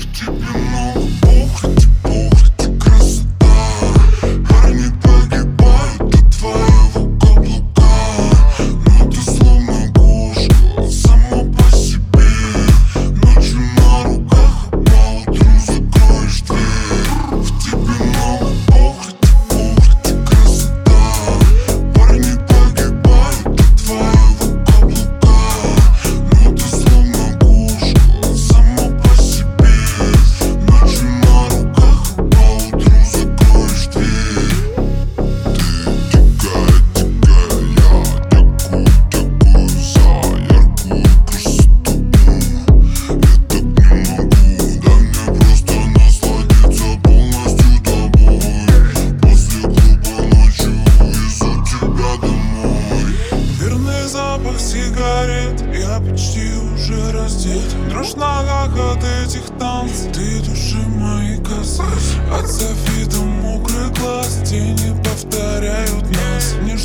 В тебе много похоти, похоти, красота. Парни погибают от твоего каблука. Но ты словно кошка, сама по себе. Ночью на руках, а поутру закроешь дверь. В тебе много похоти, похоти, красота. Парни погибают от твоего каблука. Но ты словно кошка, сама по себе. Ночью на руках, а поутру закроешь дверь. Ты дикая, дикая, я дякую, дякую за яркую красоту. Я так не могу, дай мне просто насладиться полностью тобой. После клуба ночью увезу тебя домой. Верный запах сигарет, я почти уже раздет. Дрожь в ногах от этих танцев, ты души мои касаешься. От софита мокрый глаз, тени повторяют нас.